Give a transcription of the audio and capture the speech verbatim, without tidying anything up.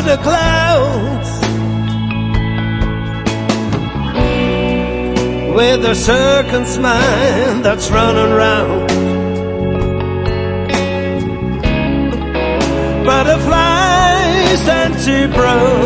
the clouds with a circus mind that's running round. Butterflies and she broke